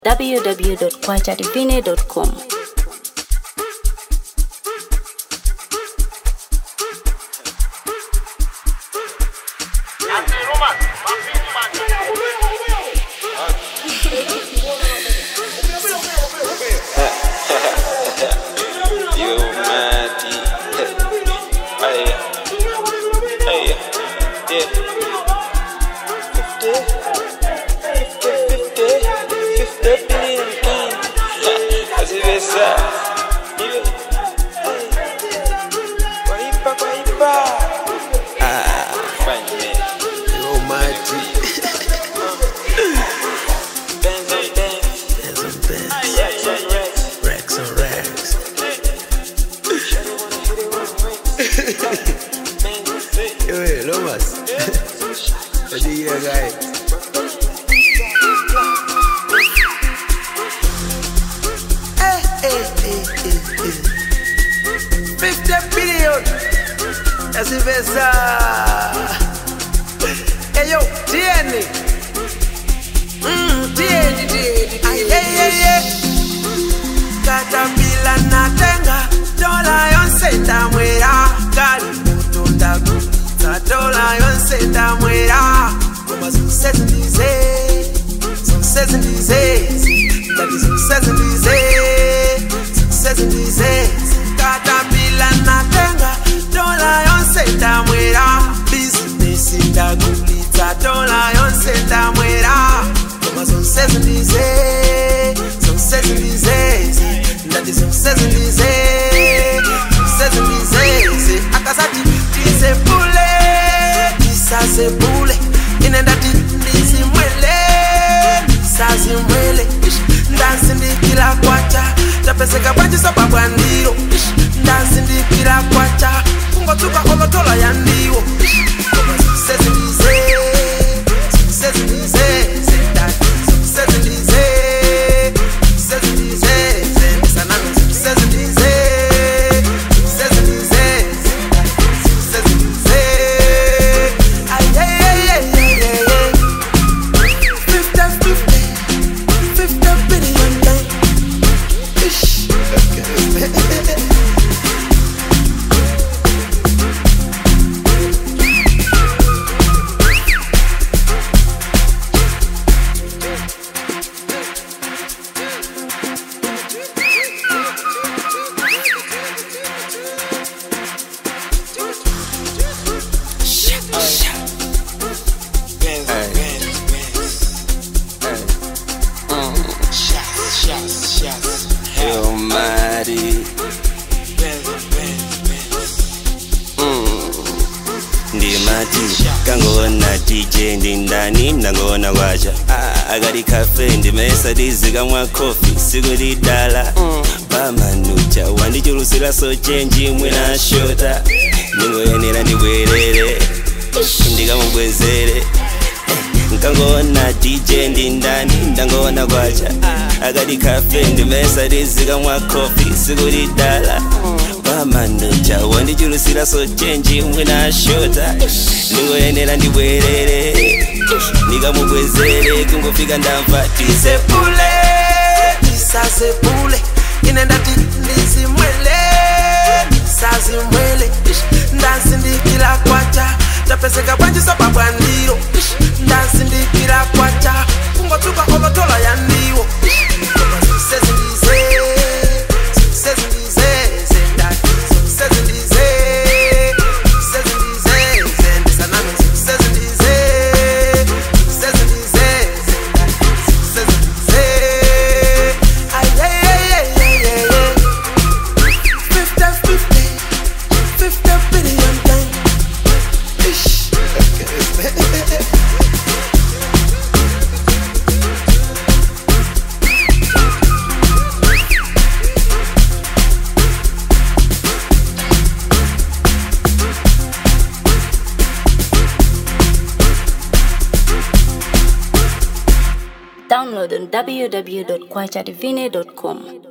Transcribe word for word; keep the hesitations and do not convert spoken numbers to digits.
w w w dot kwacha divine dot com. So change mwena shota ningo yenera ndibwerere ndikamubwezere nkangona D J ndi ndani ndangona kwacha akadi cafe ndimesa rizika mwa coffee sikuli dala bamanucha wandichurusira so change mwena shota ningo yenera ndibwerere ndikamubwezere kungofika ndamva tisepule tisasepule inenda tindisi mwele sazi mwele ndansi ndikila kwacha tapeseka banji sababu andiro ndansi ndikila kwacha kungotuka olotola ya ndiwo sezi ndize sezi ndize zendaki sezi ndize sezi ndize zendisanano sezi ndize sezi ndize zendaki sezi ndize Download on w w w dot kwacha divine dot com.